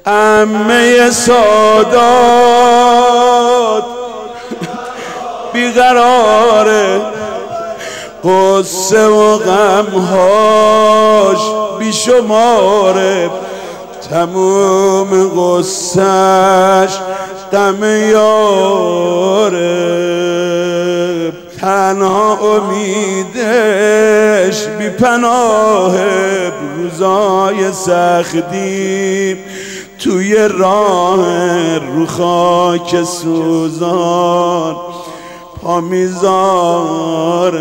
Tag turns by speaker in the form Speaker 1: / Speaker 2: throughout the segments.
Speaker 1: عمه سادات بیقراره، قصه و غمهاش بیشماره، تموم قصهش غم یاره، تنها امیدش بی پناهه، روزای سختی توی راه رو خاک سوزان پا میذاره.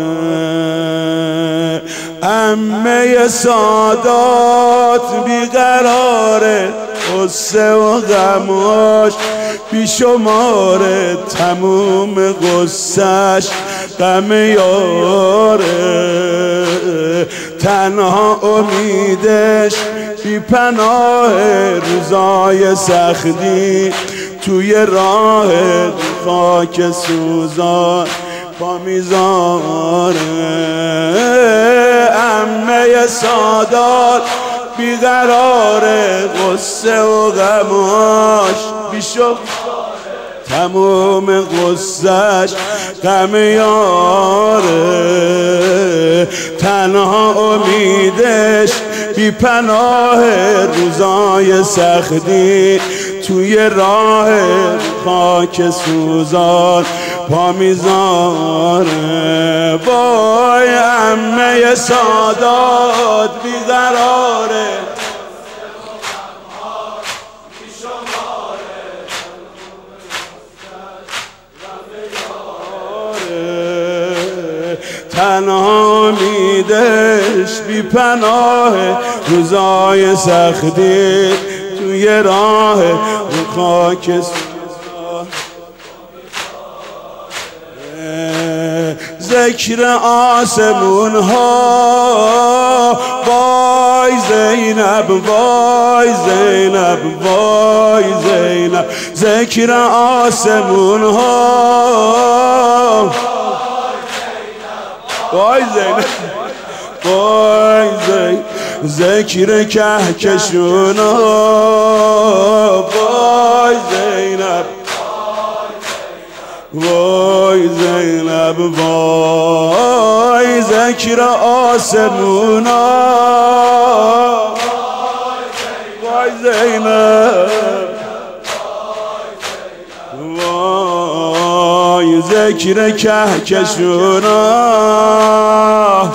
Speaker 1: عمه سادات بیقراره، قصه و غماش بیشماره، تموم قصهش غم یاره، تنها امیدش بی پناه، روزای سختی توی راه خاک سوزان پا میذاره. عمه سادات بیقراره، قصه و غماش بیشماره، تموم قصهش غم یاره، تنها امیدش بی پناه، روزای سختی توی راه خاک سوزان پا میذاره. وای عمه سادات بیقراره، تنها امیدش بی پناه، روزای سختی توی راه خاک سوزان. ذکر آسمون ها، وای زینب وای زینب وای زینب، ذکر آسمون ها، وای زینب وای زینب، ذکر کهکشون ها، وای زینب وای زینب وای، ذکر آسمون ها، وای زینب وای، ذکر کهکشون ها،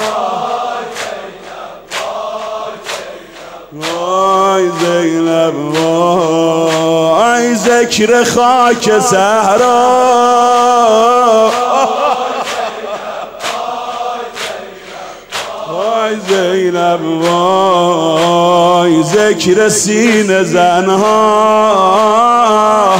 Speaker 1: وای زینب وای، ذکر خاک صحرا، وای زینب وای، ذکر سینه زنها،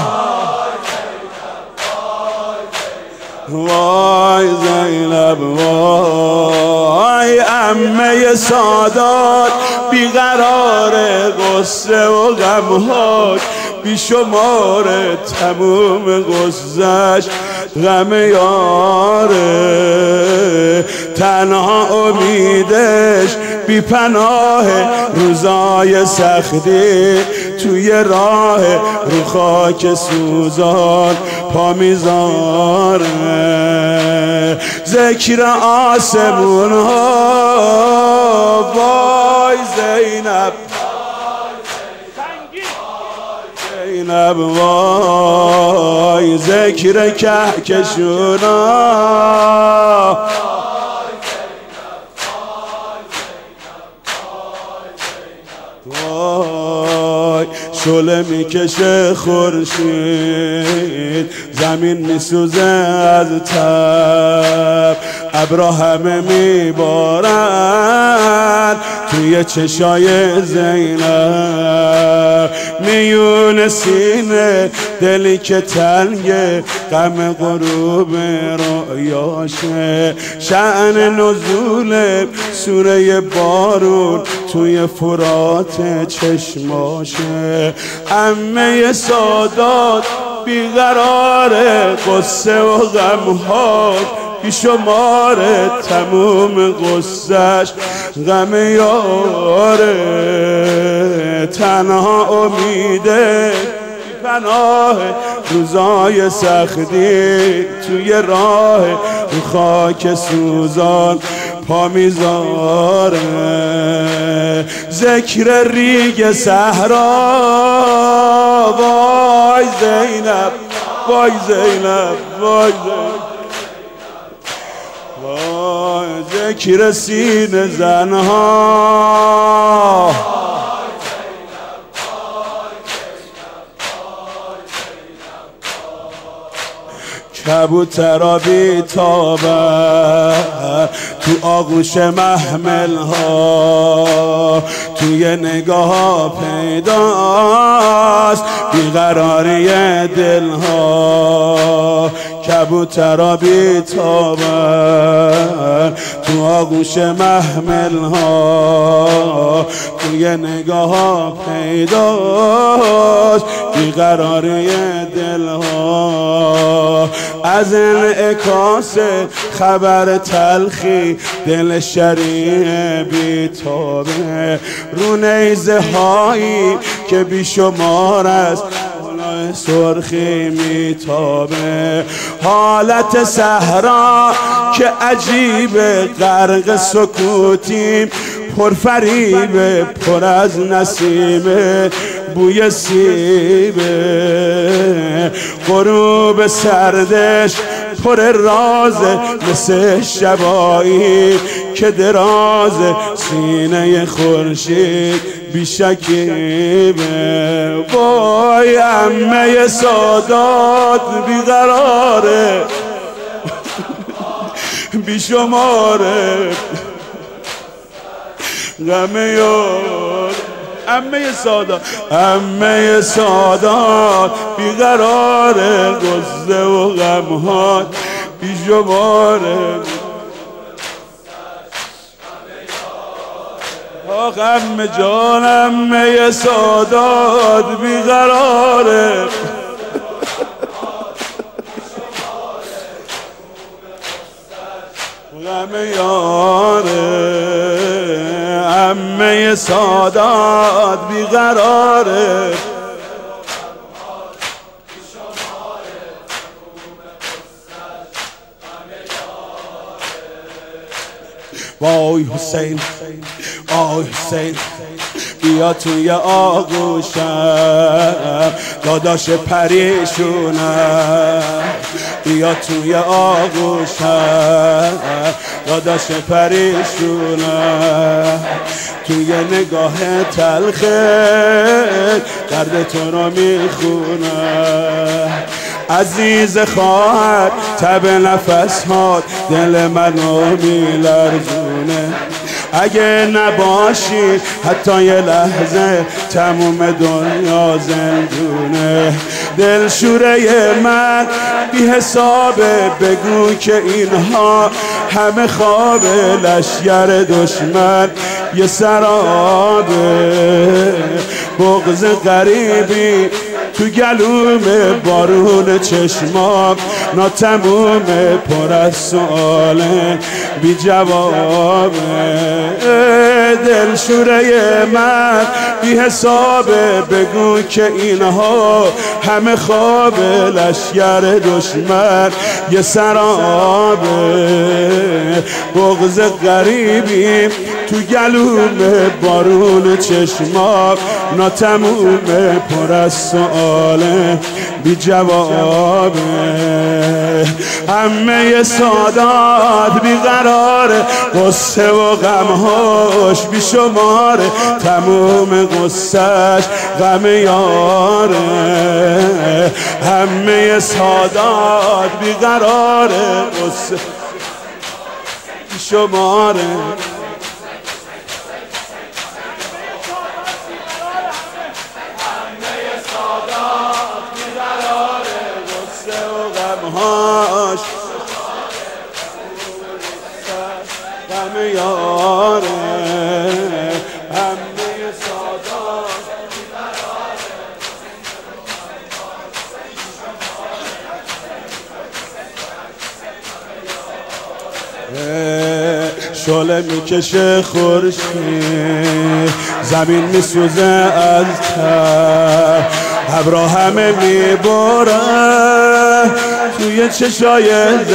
Speaker 1: وای زینب وای، عمه سادات بیقراره، قصه و غمهاش بیشماره، تموم قصهش غم یاره، تنها امیدش بی پناه، روزای سختی توی راه رو خاک سوزان پا میذاره. ذکر آسمون ها، وای زینب زینب وای، ذکر کهکشون ها، وای شعله میکشه خورشید، زمین میسوزه از تب، ابرا همه میبارن توی چشای زینب، میون سینه دلی که تنگه، غم غروب رؤیاشه، شأن نزول سوره بارون توی فرات چشماشه. عمه سادات بیقراره، قصه و غمهاش بیشماره، تموم قصهش غم یاره. تنها امیده پناه روزای سختی توی راه خاک سوزان پا میذاره ذکر ریگ صحرا وای زینب وای زینب وای زینب وای ذکر سینه زنها کبوترا بیتابه تو آغوش محمل ها توی نگاه پیداست بیقراری دل ها کبوترا بیتابه تو آغوش محمل ها توی نگاه پیداست بیقراری دل ها از انعکاس خبر تلخی دل شریع بیتابه رو نیزه هایی که بیشمار است سرخی میتابه حالت صحرا که عجیبه غرق سکوتیم پرفریبه پر از نسیمه بوی سیبه غروب سردش پر رازه مثل شبایی که دراز سینه خورشید بیشکیبه وای عمه سادات بیقراره بیشماره غم یاد عمه سادات بیقراره غصه و غمهات بیشماره آخ عمه جان عمه سادات بیقراره غم یاره عمه سادات بیقراره وای حسین آی حسین بیا توی آغوشم داداش پریشونم بیا توی آغوشم داداش پریشونم توی نگاه تلخه درد تو رو میخونم عزیز خواهر تب نفس هات دل منو میلرزونه اگه نباشی حتی یه لحظه تموم دنیا زندونه دلشوره من بی حسابه بگو که اینها همه خوابه لشگر دشمن یه سرابه بغض غریبی تو گلوم بارون چشمام ناتمومه پر از سؤاله بی جوابه دلشوره من بی حسابه بگو که اینها همه خوابه لشگر دشمن یه سرابه بغض غریبی تو گلوم بارون چشمام ناتمومه پر از سؤاله بی جوابه همه سادات بیقراره قصه و غمهاش بی شماره تموم قصهش غم یاره همه سادات بیقراره قصه بی شماره غمهاش غم یاره همه سادات شعله میکشه خورشید، زمین میسوزه از تب، ابرا همه میباره توی چشای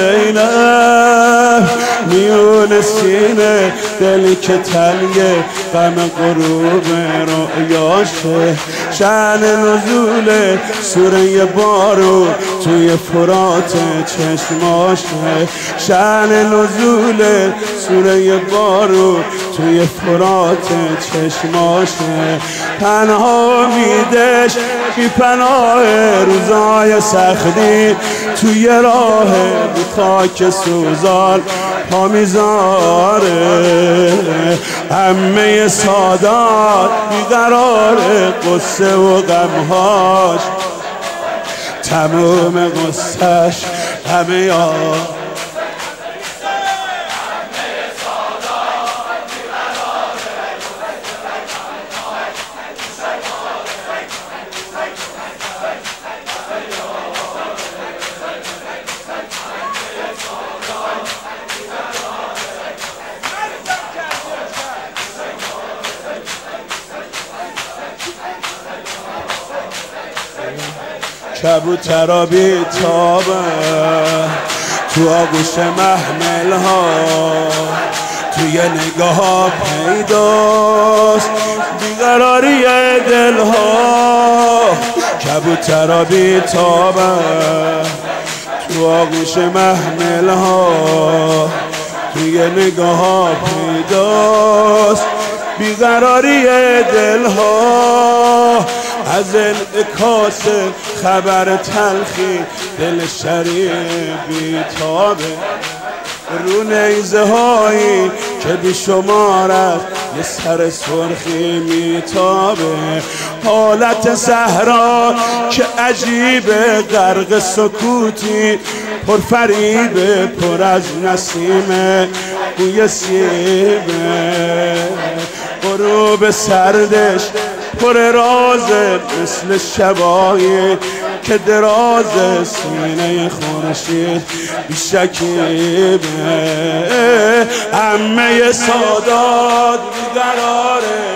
Speaker 1: زینب، میون سینه دلی که تنگه غم غروب رؤیاشه، شأن نزول سوره بارون توی فرات چشماشه، شأن نزول سوره بارون توی فرات چشماشه، تنها میدش بی پناه روزای سختی توی راه بی خاک سوزان پا میذاره، همه سادات بیقرار قصه و غمهاش، تموم قصهش همه یاد کبوترا بیتابه تو آغوش محمل ها، توی نگاه ها پیداست بیقراری دل ها، کبوترا بیتابه تو آغوش محمل ها، توی نگاه ها پیداست بیقراری دل ها، از انعکاس خبر تلخی دل شریف بیتابه، رو نیزه هایی که بیشمار است یه سر سرخی میتابه، حالت صحرا که عجیبه غرق سکوتی پرفریبه، پر از نسیم بوی سیبه، غروب سردش پر رازه مثل شبایی که دراز سینه خورشید بیشکیبه، همه سادات بیقراره